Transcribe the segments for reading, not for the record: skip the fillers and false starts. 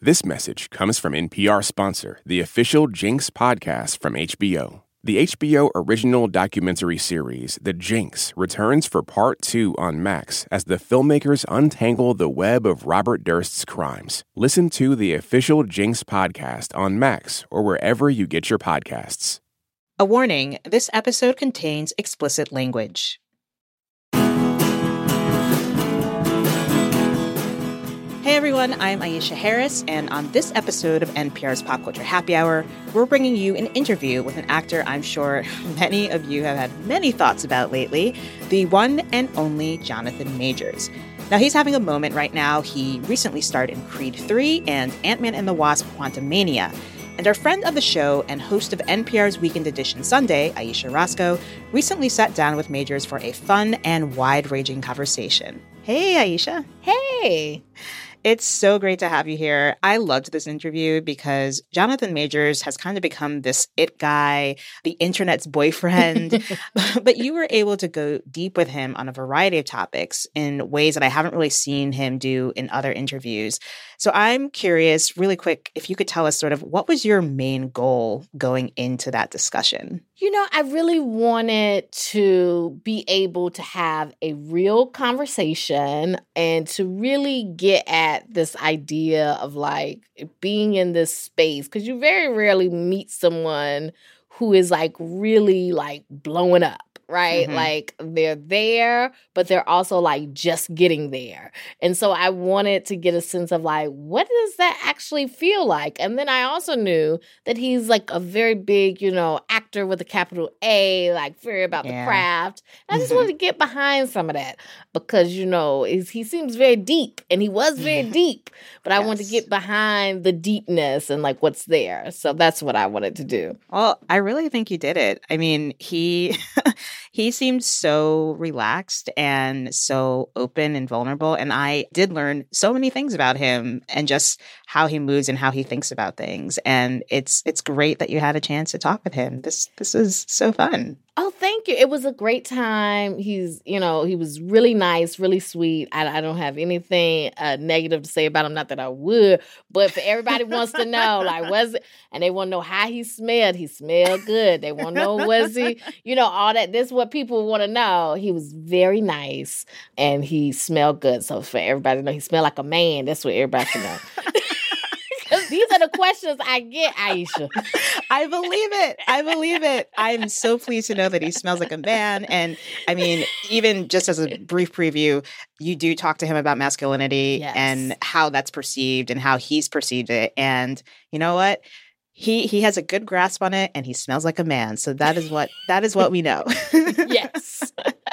This message comes from NPR sponsor, the official Jinx podcast from HBO. The HBO original documentary series, The Jinx, returns for Part 2 on Max as the filmmakers untangle the web of Robert Durst's crimes. Listen to the official Jinx podcast on Max or wherever you get your podcasts. A warning, this episode contains explicit language. Hey everyone, I'm Aisha Harris, and on this episode of NPR's Pop Culture Happy Hour, we're bringing you an interview with an actor I'm sure many of you have had many thoughts about lately, the one and only Jonathan Majors. Now, he's having a moment right now. He recently starred in Creed 3 and Ant-Man and the Wasp: Quantumania. And our friend of the show and host of NPR's Weekend Edition Sunday, Ayesha Rascoe, recently sat down with Majors for a fun and wide-ranging conversation. Hey, Ayesha. Hey. It's so great to have you here. I loved this interview because Jonathan Majors has kind of become this it guy, the internet's boyfriend. But you were able to go deep with him on a variety of topics in ways that I haven't really seen him do in other interviews. So I'm curious, really quick, if you could tell us sort of what was your main goal going into that discussion? You know, I really wanted to be able to have a real conversation and to really get at this idea of like being in this space, because you very rarely meet someone who is like really like blowing up. Right? Mm-hmm. Like they're there, but they're also like just getting there. And so I wanted to get a sense of like, what does that actually feel like? And then I also knew that he's like a very big, you know, actor with a capital A, like very about the craft. And I just wanted to get behind some of that because, you know, he seems very deep and he was very deep, but I wanted to get behind the deepness and like what's there. So that's what I wanted to do. Well, I really think you did it. I mean, he seemed so relaxed and so open and vulnerable. And I did learn so many things about him and just how he moves and how he thinks about things. And it's great that you had a chance to talk with him. This is so fun. Oh, thank you. It was a great time. He was really nice, really sweet. I don't have anything negative to say about him. Not that I would, but for everybody wants to know, like, was it? And they want to know how he smelled. He smelled good. They want to know, was he, all that. This is what people want to know. He was very nice and he smelled good. So for everybody to know, he smelled like a man. That's what everybody should know. These are the questions I get, Aisha. I believe it. I'm so pleased to know that he smells like a man. And I mean, even just as a brief preview, you do talk to him about masculinity and how that's perceived and how he's perceived it. And you know what? He has a good grasp on it and he smells like a man. So that is what we know. Yes.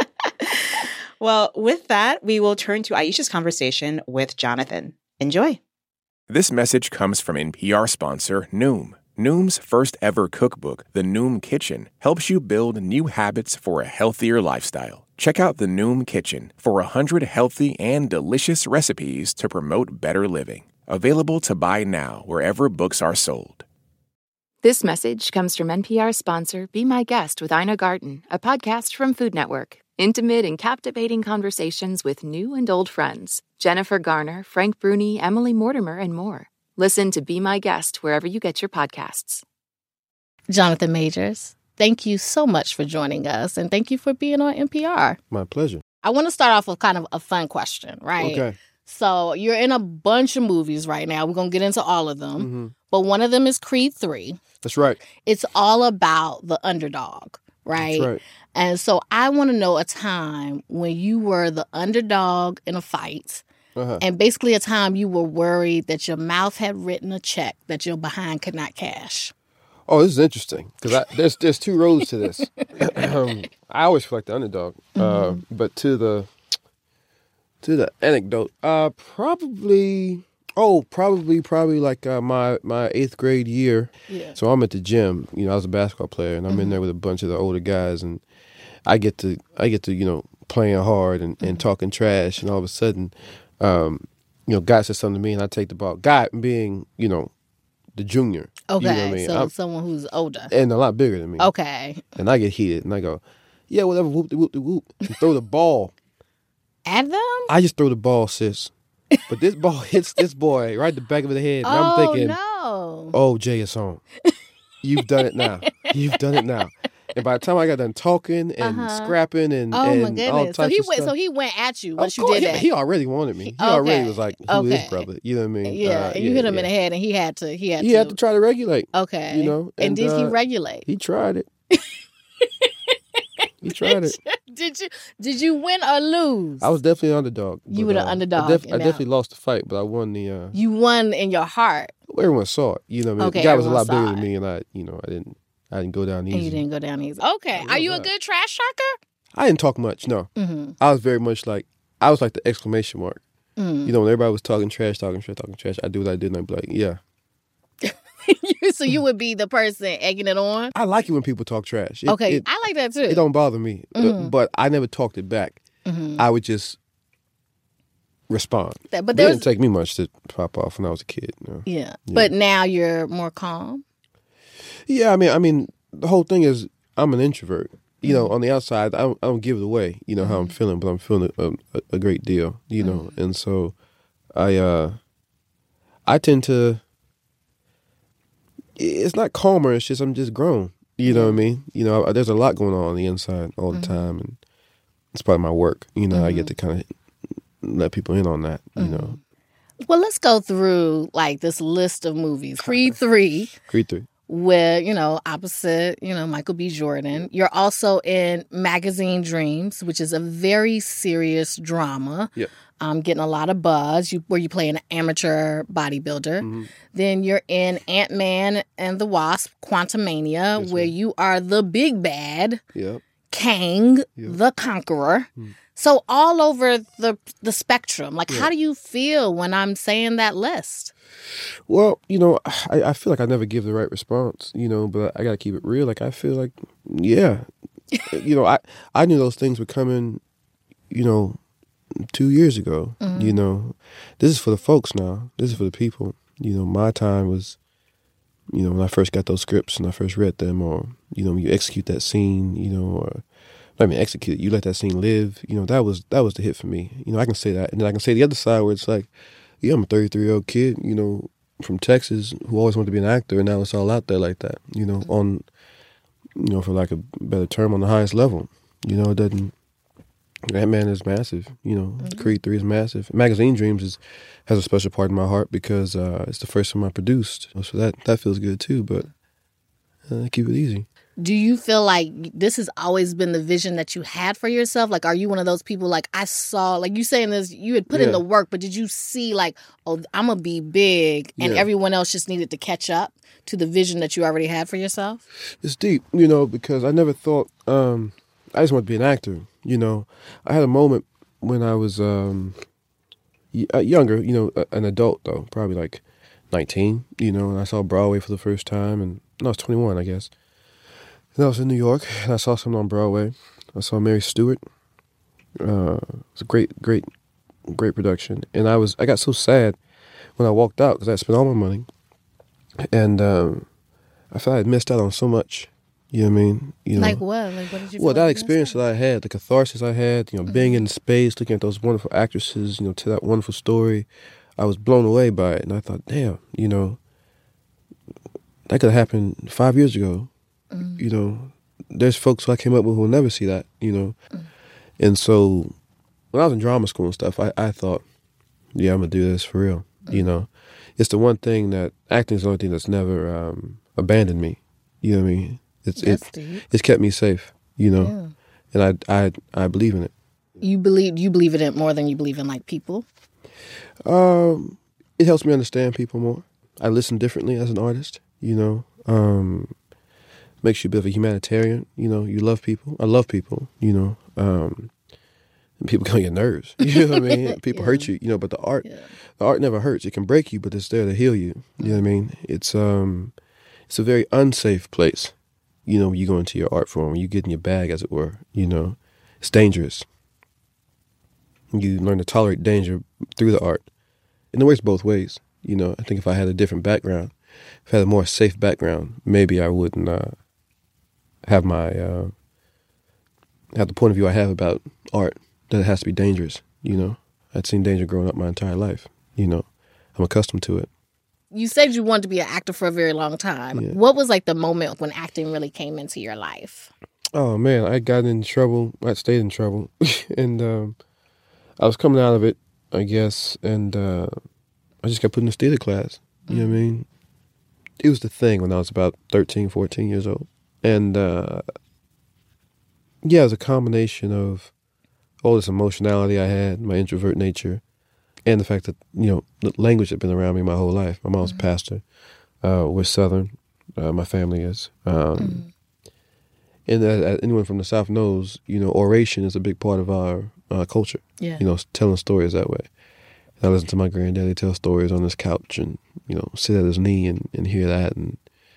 Well, with that, we will turn to Aisha's conversation with Jonathan. Enjoy. This message comes from NPR sponsor Noom. Noom's first ever cookbook, The Noom Kitchen, helps you build new habits for a healthier lifestyle. Check out The Noom Kitchen for 100 healthy and delicious recipes to promote better living. Available to buy now wherever books are sold. This message comes from NPR sponsor Be My Guest with Ina Garten, a podcast from Food Network. Intimate and captivating conversations with new and old friends. Jennifer Garner, Frank Bruni, Emily Mortimer, and more. Listen to Be My Guest wherever you get your podcasts. Jonathan Majors, thank you so much for joining us, and thank you for being on NPR. My pleasure. I want to start off with kind of a fun question, right? Okay. So you're in a bunch of movies right now. We're going to get into all of them. Mm-hmm. But one of them is Creed 3. That's right. It's all about the underdog, right? That's right. And so I want to know a time when you were the underdog in a fight, and basically a time you were worried that your mouth had written a check that your behind could not cash. Oh, this is interesting because there's two roads to this. I always feel like the underdog, but to the anecdote, probably like my 8th grade year. Yeah. So I'm at the gym. I was a basketball player, and I'm in there with a bunch of the older guys, and I get to playing hard and talking trash, and all of a sudden, guy says something to me, and I take the ball. Guy being, the junior. Okay, you know what I mean? So someone who's older. And a lot bigger than me. Okay. And I get heated, and I go, yeah, whatever, whoop-de-whoop-de-whoop, and throw the ball. At them? I just throw the ball, sis. But this ball hits this boy right in the back of the head. And I'm thinking, no. oh, Jay, it's on. You've done it now. You've done it now. And by the time I got done talking and scrapping and Oh my goodness! all types of stuff, So he went at you once of you course, did that. He already wanted me. He already was like, "Who is brother?" You know what I mean? Yeah, you hit him in the head, and he had to. He had to try to regulate. Okay, you know. And did he regulate? He tried it. He tried it. Did you win or lose? I was definitely an underdog. You were the underdog. I definitely lost the fight, but I won the. You won in your heart. Everyone saw it. You know what I mean? Okay, the guy was a lot everyone bigger saw than me, and I didn't go down easy. And you didn't go down easy. Okay. Are you a good trash talker? I didn't talk much, no. Mm-hmm. I was very much like, I was like the exclamation mark. Mm. You know, when everybody was talking trash, I do what I did, and I'd be like, yeah. So you would be the person egging it on? I like it when people talk trash. I like that too. It don't bother me, but I never talked it back. Mm-hmm. I would just respond. But it didn't take me much to pop off when I was a kid. You know? Yeah. But now you're more calm? Yeah, I mean, the whole thing is I'm an introvert. You know, on the outside, I don't give it away. You know how I'm feeling, but I'm feeling a great deal. You know, and so I tend to. It's not calmer. It's just I'm just grown. You know what I mean? You know, there's a lot going on the inside all the time, and it's part of my work. You know, I get to kind of let people in on that. You know. Well, let's go through like this list of movies. Creed 3. Creed 3. Where, opposite, Michael B. Jordan. You're also in Magazine Dreams, which is a very serious drama. Yep. Getting a lot of buzz, where you play an amateur bodybuilder. Mm-hmm. Then you're in Ant-Man and the Wasp, Quantumania, where you are the big bad, Kang, the Conqueror. Mm. So all over the spectrum. Like, how do you feel when I'm saying that list? Well, I feel like I never give the right response, but I got to keep it real. Like, I feel like, yeah, I knew those things were coming, 2 years ago. Mm-hmm. This is for the folks now. This is for the people. My time was, when I first got those scripts and I first read them, or, when you execute that scene, or not even execute it, you let that scene live, that was the hit for me. I can say that. And then I can say the other side where it's like, yeah, I'm a 33-year-old kid, from Texas who always wanted to be an actor, and now it's all out there like that, on, for lack of a better term, on the highest level. It doesn't, Ant-Man is massive, Creed 3 is massive. Magazine Dreams has a special part in my heart because it's the first film I produced, so that feels good too, but keep it easy. Do you feel like this has always been the vision that you had for yourself? Like, are you one of those people, like, I saw, like you saying this, you had put in the work, but did you see, like, oh, I'm going to be big, and everyone else just needed to catch up to the vision that you already had for yourself? It's deep, because I never thought, I just wanted to be an actor, I had a moment when I was younger, an adult, though, probably like 19, and I saw Broadway for the first time, and I was 21, I guess. And I was in New York, and I saw something on Broadway. I saw Mary Stewart. It was a great production. And I got so sad when I walked out because I had spent all my money. And I felt I had missed out on so much. You know what I mean? Like what? Like, what did you feel? Well, that experience that I had, the catharsis I had, being in space, looking at those wonderful actresses, to that wonderful story, I was blown away by it. And I thought, damn, that could have happened 5 years ago. There's folks who I came up with who will never see that, And so when I was in drama school and stuff, I thought, yeah, I'm going to do this for real, It's the one thing that, acting is the only thing that's never abandoned me, you know what I mean? It's kept me safe, And I believe in it. You believe in it more than you believe in, like, people? It helps me understand people more. I listen differently as an artist, Makes you a bit of a humanitarian, you love people. I love people, and people get on your nerves, you know what I mean? People hurt you, but the art never hurts. It can break you, but it's there to heal you, you know what I mean? It's a very unsafe place, when you go into your art form, when you get in your bag, as it were, it's dangerous. You learn to tolerate danger through the art, and it works both ways, I think if I had a different background, if I had a more safe background, maybe I wouldn't have my have the point of view I have about art, that it has to be dangerous, I'd seen danger growing up my entire life. I'm accustomed to it. You said you wanted to be an actor for a very long time. Yeah. What was like the moment when acting really came into your life? Oh man, I got in trouble. I stayed in trouble, and I was coming out of it, I guess, and I just got put in this theater class. You know what I mean? It was the thing when I was about 13, 14 years old, and it was a combination of all this emotionality I had, my introvert nature, and the fact that, the language had been around me my whole life. My mom's a pastor. We're Southern. My family is. And as anyone from the South knows, oration is a big part of our culture. Yeah. Telling stories that way. And I listen to my granddaddy tell stories on his couch and, sit at his knee and hear that. And,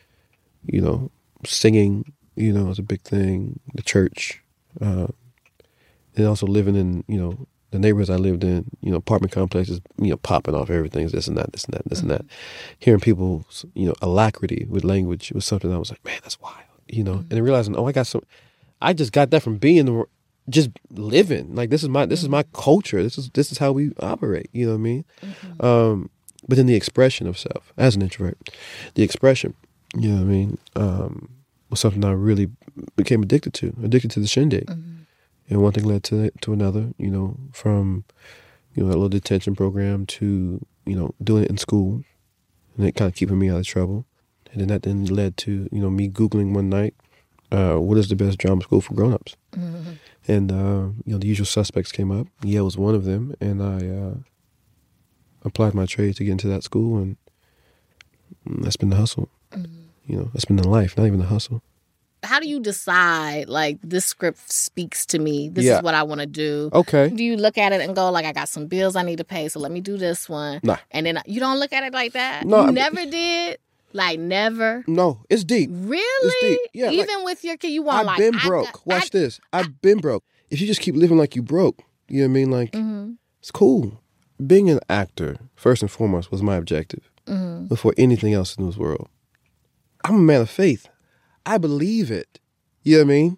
singing, is a big thing. The church. And also living in, the neighborhoods I lived in, apartment complexes, popping off everything, this and that, this and that, this and that. Hearing people's, alacrity with language was something I was like, man, that's wild, and then realizing, I just got that from being, just living. Like, this is my culture. This is how we operate, you know what I mean? But then the expression of self, as an introvert, the expression, you know what I mean, was something I really became addicted to the shindig. And one thing led to another, from, that little detention program to, doing it in school and it kind of keeping me out of trouble. And then that then led to, me Googling one night, what is the best drama school for grown-ups? And, the usual suspects came up. Yale was one of them. And I applied my trade to get into that school. And that's been the hustle. That's been the life, not even the hustle. How do you decide, like, this script speaks to me? This is what I want to do. Okay. Do you look at it and go, like, I got some bills I need to pay, so let me do this one? Nah. And then you don't look at it like that? No. Never did? Like, never? No, it's deep. Really? It's deep. Yeah, Even with your kid, you want, I've been broke. Watch this. I've been broke. If you just keep living like you broke, you know what I mean? Like, it's cool. Being an actor, first and foremost, was my objective before anything else in this world. I'm a man of faith. I believe it. You know what I mean?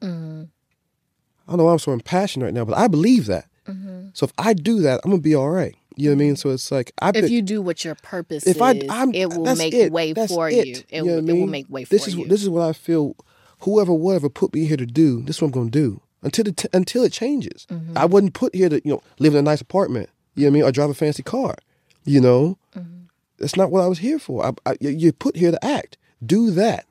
I don't know why I'm so impassioned right now, but I believe that. So if I do that, I'm going to be all right. You know what I mean? So it's like... if you do what your purpose is, it will make way for you. It will make way for you. This is what I feel, whatever put me here to do, this is what I'm going to do until it changes. I wasn't put here to, live in a nice apartment, you know what I mean, or drive a fancy car, That's not what I was here for. You're put here to act. Do that.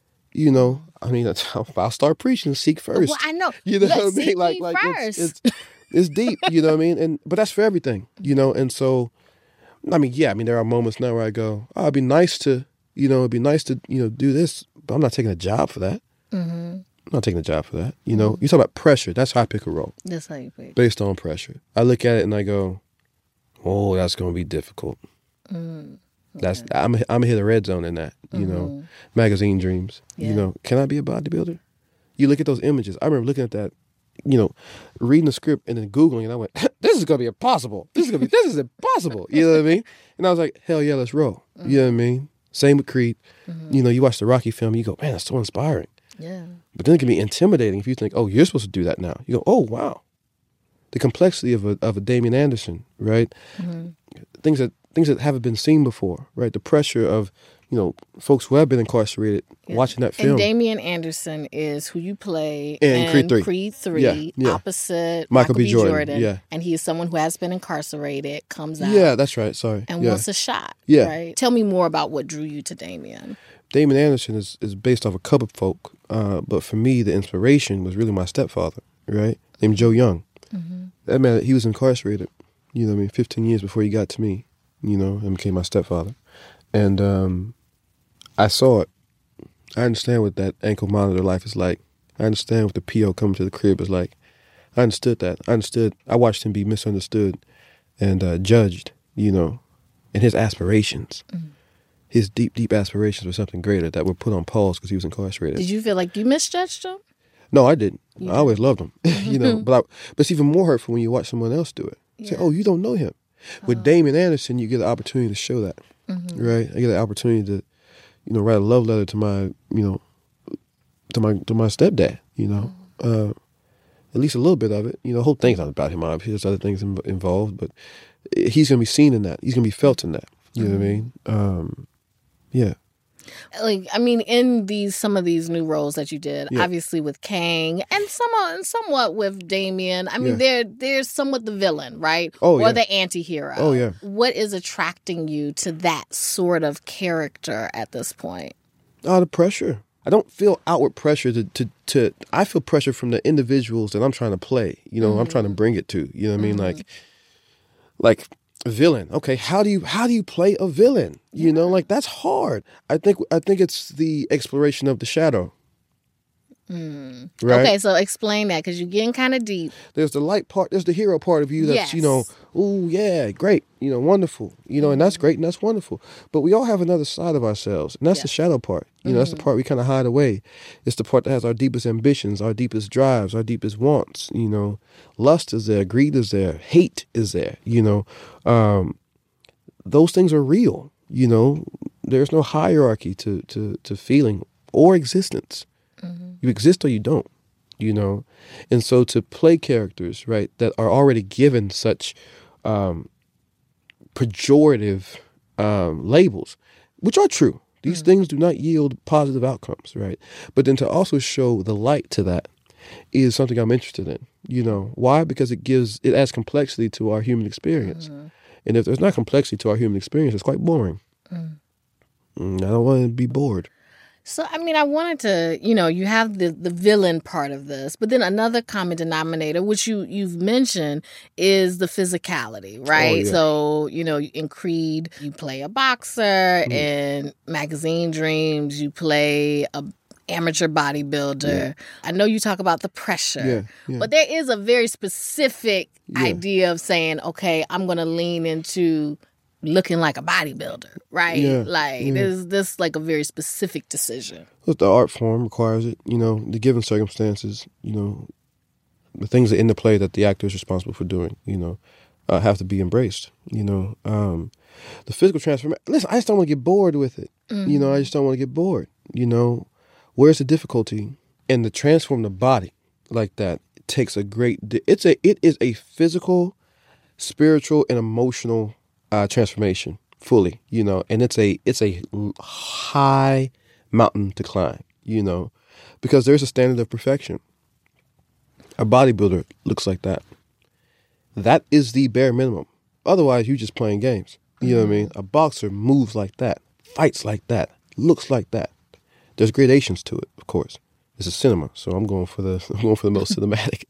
I mean, I'll start preaching. Seek first. Well, I know. You know what I mean? Like first. It's deep. You know what I mean? But that's for everything. And so, there are moments now where I go, oh, it'd be nice to, do this, but I'm not taking a job for that. I'm not taking a job for that. You talk about pressure. That's how I pick a role. That's how you pick. Based on pressure. I look at it and I go, oh, that's going to be difficult. That's I'm gonna hit a red zone in that, magazine dreams. Yeah. Can I be a bodybuilder? You look at those images. I remember looking at that, reading the script and then Googling, and I went, "This is gonna be impossible. This is impossible." You know what I mean? And I was like, "Hell yeah, let's roll." You know what I mean? Same with Creed. You watch the Rocky film, you go, "Man, that's so inspiring." Yeah. But then it can be intimidating if you think, "Oh, you're supposed to do that now." You go, "Oh, wow." The complexity of a Damien Anderson, right? Things that haven't been seen before, right? The pressure of, folks who have been incarcerated watching that film. And Damien Anderson is who you play in Creed 3, opposite Michael B. Jordan. Yeah. And he is someone who has been incarcerated, comes out. Yeah, that's right. Sorry. And wants a shot. Yeah. Right? Tell me more about what drew you to Damien. Damien Anderson is based off a couple of folk, but for me, the inspiration was really my stepfather, right? Named Joe Young. That man, he was incarcerated, 15 years before he got to me. And became my stepfather. And I saw it. I understand what that ankle monitor life is like. I understand what the PO coming to the crib is like. I understood that. I watched him be misunderstood and judged, and his aspirations. His deep, deep aspirations were something greater that were put on pause because he was incarcerated. Did you feel like you misjudged him? No, I didn't. I always loved him, But it's even more hurtful when you watch someone else do it. Say, oh, you don't know him. With Damien Anderson, you get the opportunity to show that, right? I get the opportunity to, write a love letter to my, to my stepdad, and at least a little bit of it. You know, the whole thing's not about him, obviously. There's other things involved, but he's going to be seen in that. He's going to be felt in that. You know what I mean? Yeah. Like, I mean, in some of these new roles that you did, obviously with Kang and somewhat with Damien, I mean, they're somewhat the villain, right? Or the anti-hero. Oh, yeah. What is attracting you to that sort of character at this point? The pressure. I don't feel outward pressure I feel pressure from the individuals that I'm trying to play. You know, I'm trying to bring it to. You know what I mean? Like a villain. Okay, how do you play a villain? You know, like that's hard. I think it's the exploration of the shadow. Right? Okay, so explain that, because you're getting kind of deep. There's the light part. There's the hero part of you that's, you know, ooh, yeah, great, you know, wonderful, you know, and that's great and that's wonderful. But we all have another side of ourselves, and that's the shadow part. You know, that's the part we kind of hide away. It's the part that has our deepest ambitions, our deepest drives, our deepest wants. You know, lust is there, greed is there, hate is there. You know, those things are real. You know, there's no hierarchy to feeling or existence. You exist or you don't, you know? And so to play characters, right, that are already given such pejorative labels, which are true. These things do not yield positive outcomes, right? But then to also show the light to that is something I'm interested in, you know? Why? Because it adds complexity to our human experience. And if there's not complexity to our human experience, it's quite boring. I don't want to be bored. So, I mean, I wanted to, you know, you have the villain part of this, but then another common denominator, which you've mentioned, is the physicality, right? Oh, yeah. So, you know, in Creed, you play a boxer. In Magazine Dreams, you play a amateur bodybuilder. I know you talk about the pressure, but there is a very specific idea of saying, okay, I'm going to lean into looking like a bodybuilder, right? Is this like a very specific decision? Well, the art form requires it, you know, the given circumstances, you know, the things that in the play that the actor is responsible for doing, you know, have to be embraced, you know. The physical transformation, listen, I just don't want to get bored with it. You know, I just don't want to get bored, you know. Where's the difficulty? And to transform the body like that, it takes a great, it is a physical, spiritual, and emotional transformation fully, you know, and it's a high mountain to climb, you know, because there's a standard of perfection. A bodybuilder looks like that. That is the bare minimum. Otherwise, you're just playing games. You know what I mean? A boxer moves like that, fights like that, looks like that. There's gradations to it, of course. This is cinema, so I'm going for the most cinematic.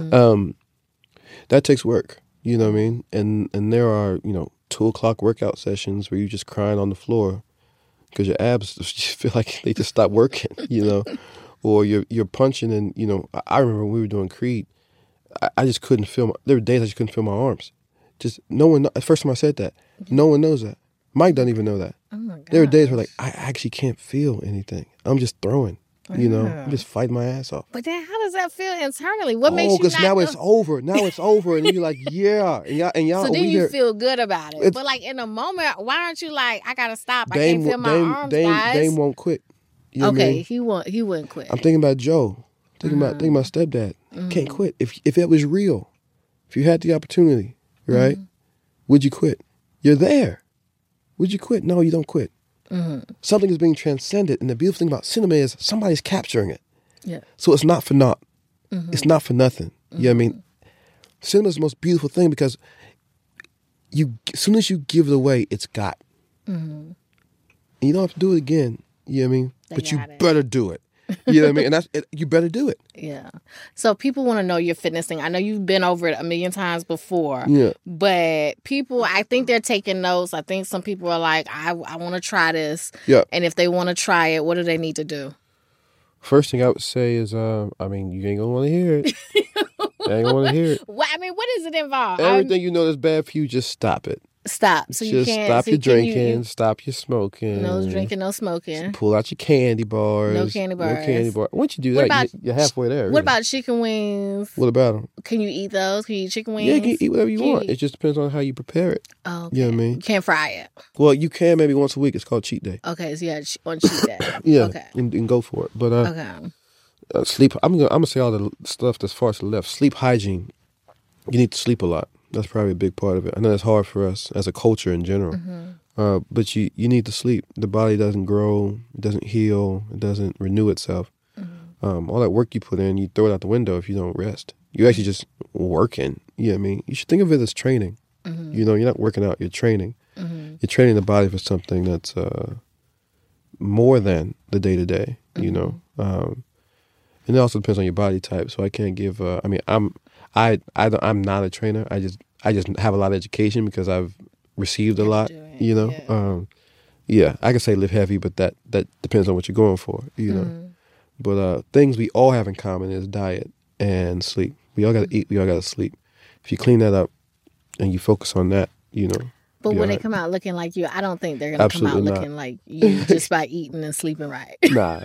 That takes work. You know what I mean? And there are, you know, 2:00 workout sessions where you're just crying on the floor because your abs just feel like they just stopped working, you know, or you're punching and, you know, I remember when we were doing Creed, I just couldn't feel, there were days I just couldn't feel my arms. Just no one, the first time I said that, no one knows that. Mike doesn't even know that. Oh my God. There are days where like, I actually can't feel anything. I'm just throwing. You know, I'm just fighting my ass off. But then how does that feel internally? What makes you because now it's over. Now it's over. And you're like, yeah. And y'all so then you feel good about it. But like in a moment, why aren't you like, I got to stop. I can't feel my arms, guys. Dame won't quit. You know what I mean? He wouldn't quit. I'm thinking about Joe. Thinking about stepdad. Can't quit. If it was real, if you had the opportunity, right? Would you quit? You're there. Would you quit? No, you don't quit. Something is being transcended, and the beautiful thing about cinema is somebody's capturing it. Yeah. So it's not for naught. It's not for nothing. You know what I mean? Cinema is the most beautiful thing because as soon as you give it away, it's got. And you don't have to do it again. You know what I mean? But you better do it. You know what I mean? And that's it, you better do it. Yeah. So people want to know your fitness thing. I know you've been over it a million times before. Yeah. But people, I think they're taking notes. I think some people are like, I want to try this. Yeah. And if they want to try it, what do they need to do? First thing I would say is, I mean, you ain't gonna want to hear it. You ain't gonna want to hear it. Well, I mean, what does it involve? Everything you know that's bad for you, just stop it. Stop. So you can't stop your drinking, stop your smoking. No drinking, no smoking. Pull out your candy bars. No candy bars. No candy bars. Once you do that, you're halfway there. What about chicken wings? What about them? Can you eat those? Can you eat chicken wings? Yeah, you can eat whatever you want. It just depends on how you prepare it. Oh, okay. You know what I mean? You can't fry it. Well, you can maybe once a week. It's called cheat day. Okay, so yeah, on cheat day. Yeah, okay. and go for it. But okay. Sleep. I'm gonna say all the stuff that's far to the left. Sleep hygiene. You need to sleep a lot. That's probably a big part of it. I know that's hard for us as a culture in general. But you need to sleep. The body doesn't grow, it doesn't heal, it doesn't renew itself. All that work you put in, you throw it out the window if you don't rest. You're actually just working. You know what I mean? You should think of it as training. You know, you're not working out, you're training. You're training the body for something that's more than the day-to-day, you know. And it also depends on your body type. So I can't give. I'm not a trainer. I just have a lot of education because I've received a lot. You know. Yeah, I can say live heavy, but that depends on what you're going for. You know. But things we all have in common is diet and sleep. We all got to eat. We all got to sleep. If you clean that up and you focus on that, you know. But when they come out looking like you, I don't think they're going to come out looking like you just by eating and sleeping right. Nah.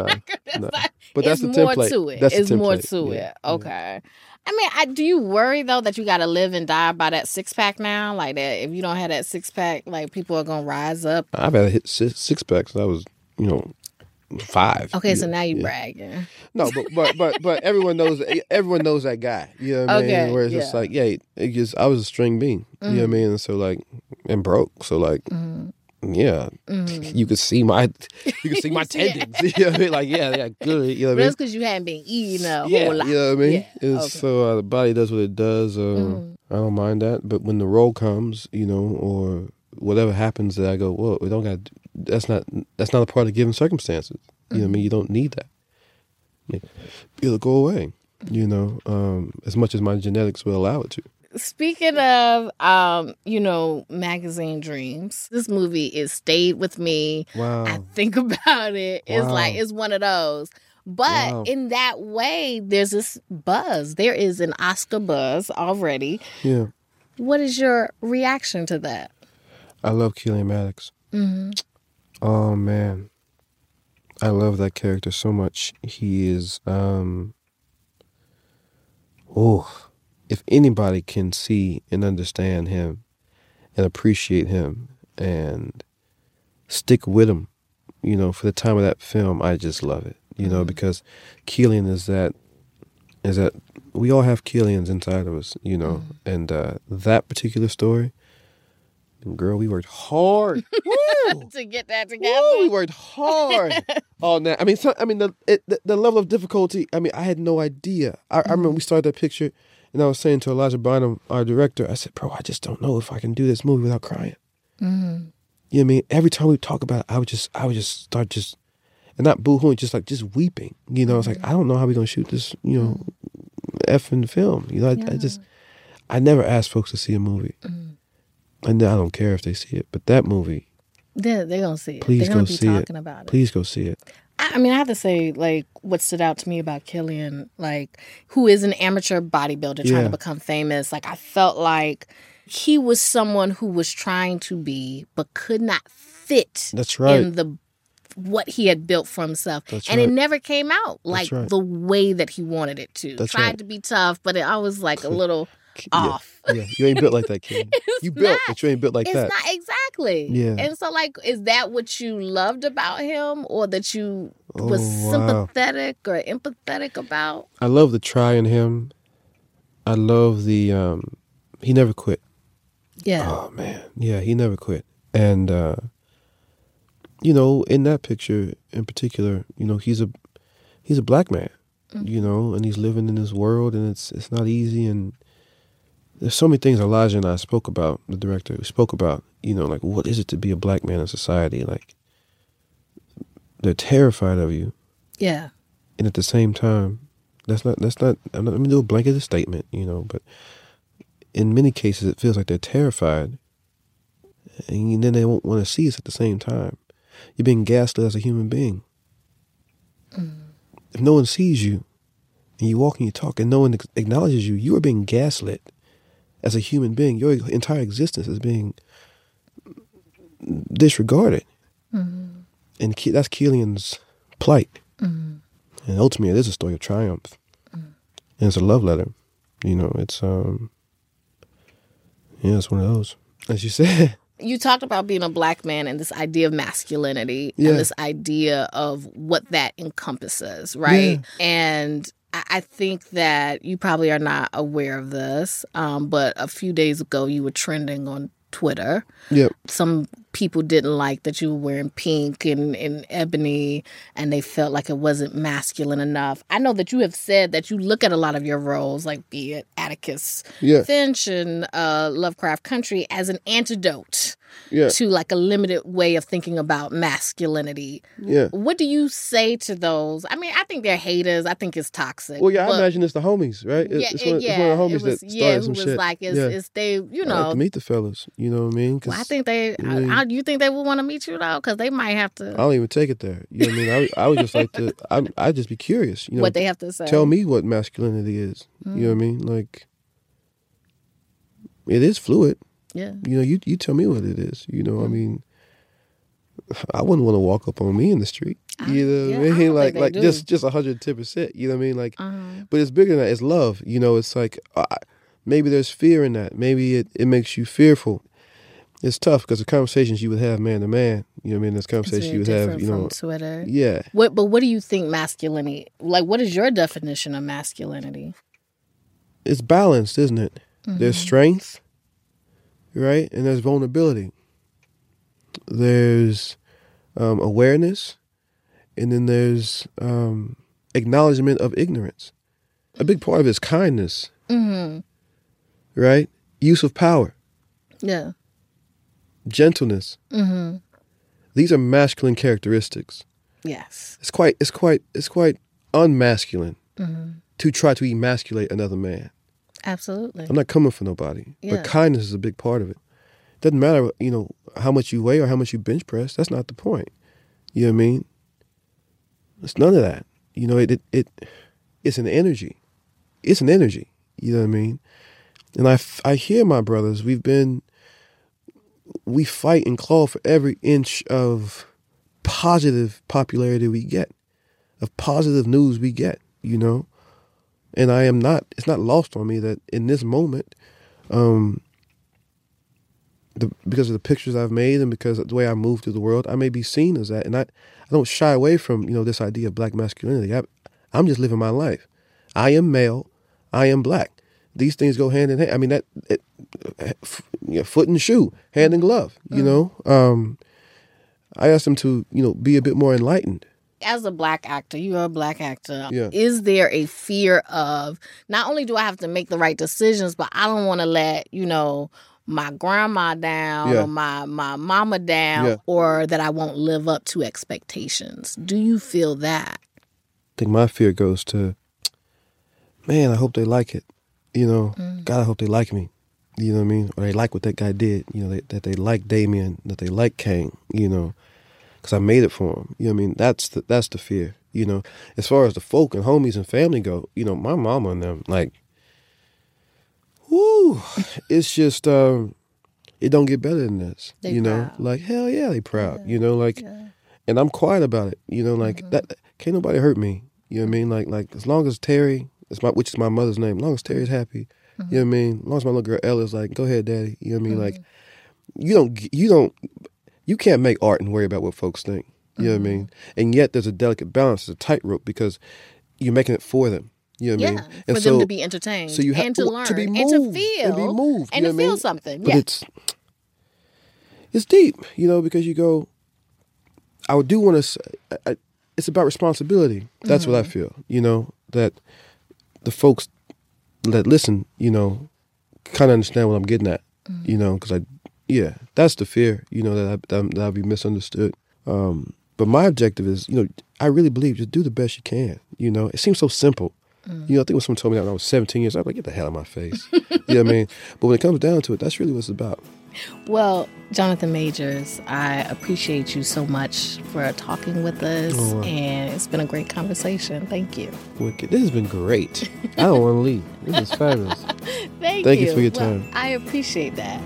But that's the template. It's more to it. Okay. I mean, do you worry, though, that you got to live and die by that six-pack now? Like, that if you don't have that six-pack, like, people are going to rise up? I've had a hit six-pack since I was, 5. Okay, so now you bragging. No, but everyone knows that guy. You know what I mean? Where it's just like, I was a string bean. You know what I mean? And so like, and broke. So like, you could see my tendons. You know what I mean? Like, good. You know what I mean? That's because you hadn't been eating a whole lot. You know what I mean? Yeah. So the body does what it does. I don't mind that. But when the role comes, or whatever happens, that I go, whoa, we don't got. That's not a part of given circumstances. You know what I mean? You don't need that. It'll go away. As much as my genetics will allow it to. Speaking of, magazine dreams, this movie is stayed with me. Wow. I think about it. It's one of those. But in that way, there's this buzz. There is an Oscar buzz already. Yeah. What is your reaction to that? I love Killian Maddox. Oh, man. I love that character so much. He is, if anybody can see and understand him and appreciate him and stick with him, for the time of that film, I just love it, because Killian is that we all have Killians inside of us, and that particular story, girl, we worked hard to get that together. Woo, we worked hard on that. The level of difficulty. I had no idea. I remember we started that picture, and I was saying to Elijah Bynum, our director, I said, "Bro, I just don't know if I can do this movie without crying." You know what I mean? Every time we talk about it, I would just start and not boo-hooing, just weeping. It's like, I don't know how we're gonna shoot this, effing film. I never ask folks to see a movie. And I don't care if they see it, but that movie, they're going to see it. Please they're go see it. About it. Please go see it. I have to say, what stood out to me about Killian, who is an amateur bodybuilder trying to become famous, I felt like he was someone who was trying to be, but could not fit That's right. in what he had built for himself. That's and right. it never came out the way that he wanted it to. That's Tried right. to be tough, but it always a little off. Yeah, you ain't built like that, kid. You built, but you ain't built like that. It's not exactly. Yeah. And so, is that what you loved about him, or that you was sympathetic or empathetic about? I love the try in him. I love the he never quit. Yeah. Oh man, yeah, he never quit. And in that picture in particular, he's a black man, and he's living in this world, and it's not easy, and there's so many things Elijah and I spoke about, the director, we spoke about, what is it to be a black man in society? They're terrified of you. Yeah. And at the same time, I'm not going to do a blanket statement, but in many cases it feels like they're terrified, and then they won't want to see us at the same time. You're being gaslit as a human being. If no one sees you, and you walk and you talk, and no one acknowledges you, you are being gaslit. As a human being, your entire existence is being disregarded. And that's Killian's plight. And ultimately, it is a story of triumph. And it's a love letter. It's it's one of those. As you said, You talked about being a Black man and this idea of masculinity and this idea of what that encompasses, right? Yeah. And I think that you probably are not aware of this, but a few days ago you were trending on Twitter. Yep. Some people didn't like that you were wearing pink and ebony, and they felt like it wasn't masculine enough. I know that you have said that you look at a lot of your roles, like be it Atticus Finch and Lovecraft Country, as an antidote to like a limited way of thinking about masculinity. Yeah. What do you say to those? I mean, I think they're haters. I think it's toxic. Well, I imagine it's the homies, right? It's one of the homies that started some shit. Like, it's they, you know. I like to meet the fellas, you know what I mean? Well, I think they, you think they would want to meet you, though? Because they might have to. I don't even take it there. You know what I mean? I would just like to, I'd just be curious. You know, what they have to say. Tell me what masculinity is. You know what I mean? Like, it is fluid. Yeah. You know, you tell me what it is. You know, I mean, I wouldn't want to walk up on me in the street. You know what I mean? Like just 110%. You know what I mean? Like, but it's bigger than that. It's love. You know, it's like, maybe there's fear in that. Maybe it makes you fearful. It's tough because the conversations you would have man to man, you know what I mean? There's conversations you would have, you know. From Twitter. Yeah. But what do you think masculinity, like what is your definition of masculinity? It's balanced, isn't it? There's strength, right? And there's vulnerability. There's awareness, and then there's acknowledgement of ignorance. A big part of it is kindness, right? Use of power. Yeah. Gentleness. These are masculine characteristics. Yes. It's quite unmasculine to try to emasculate another man. Absolutely. I'm not coming for nobody, but kindness is a big part of it. Doesn't matter, you know, how much you weigh or how much you bench press. That's not the point. You know what I mean? It's none of that. You know, it's an energy. It's an energy. You know what I mean? And I hear my brothers. We fight and claw for every inch of positive popularity we get, of positive news we get, you know? And it's not lost on me that in this moment, because of the pictures I've made and because of the way I move through the world, I may be seen as that. And I don't shy away from, you know, this idea of Black masculinity. I'm just living my life. I am male. I am Black. These things go hand in hand. I mean, foot and shoe, hand in glove, you know. I asked them to, you know, be a bit more enlightened. As a Black actor, you're a Black actor. Yeah. Is there a fear of, not only do I have to make the right decisions, but I don't want to let, you know, my grandma down or my mama down or that I won't live up to expectations? Do you feel that? I think my fear goes to, man, I hope they like it. You know, God, I hope they like me. You know what I mean? Or they like what that guy did. You know, that they like Damien, that they like Kane, you know, because I made it for him. You know what I mean? That's the fear, you know. As far as the folk and homies and family go, you know, my mama and them, like, whoo, it's just, it don't get better than this, you know? Proud. Like, hell yeah, they proud, you know, like, and I'm quiet about it, you know, like, that can't nobody hurt me, you know what I mean? Like as long as Terry, which is my mother's name, as long as Terry's happy, you know what I mean? As long as my little girl Ella's like, go ahead, daddy, you know what I mean? Like, you can't make art and worry about what folks think, you know what I mean? And yet there's a delicate balance, it's a tightrope because you're making it for them. You know what I mean? And for them to be entertained, so you and to learn, to be moved, and to feel, and be moved, and to feel something. But it's deep, you know, because you go, I do want to say, it's about responsibility. That's what I feel, you know, that the folks that listen, you know, kind of understand what I'm getting at, you know, because that's the fear, you know, that I'll be misunderstood. But my objective is, you know, I really believe just do the best you can, you know. It seems so simple. You know, I think when someone told me that when I was 17 years old, I was like, get the hell out of my face. You know what I mean? But when it comes down to it, that's really what it's about. Well, Jonathan Majors, I appreciate you so much for talking with us, and it's been a great conversation. Thank you. Wicked. This has been great. I don't want to leave. This is fabulous. Thank you for your time. I appreciate that.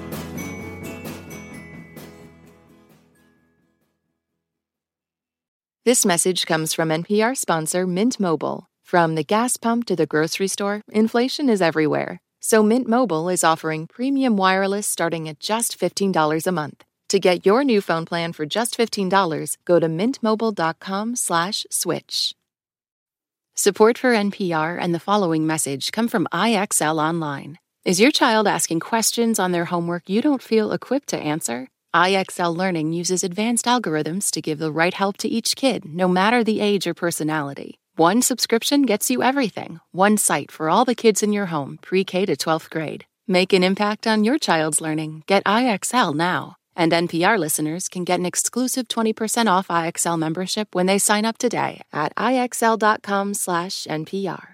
This message comes from NPR sponsor Mint Mobile. From the gas pump to the grocery store, inflation is everywhere. So Mint Mobile is offering premium wireless starting at just $15 a month. To get your new phone plan for just $15, go to mintmobile.com/switch. Support for NPR and the following message come from IXL Online. Is your child asking questions on their homework you don't feel equipped to answer? IXL Learning uses advanced algorithms to give the right help to each kid, no matter the age or personality. One subscription gets you everything. One site for all the kids in your home, pre-K to 12th grade. Make an impact on your child's learning. Get IXL now. And NPR listeners can get an exclusive 20% off IXL membership when they sign up today at IXL.com/NPR.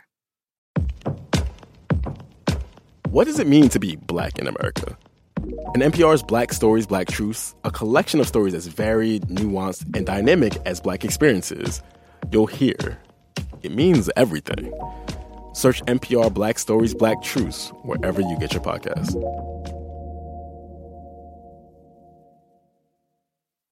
What does it mean to be Black in America? In NPR's Black Stories, Black Truths, a collection of stories as varied, nuanced, and dynamic as Black experiences, you'll hear it means everything. Search NPR Black Stories, Black Truths wherever you get your podcasts.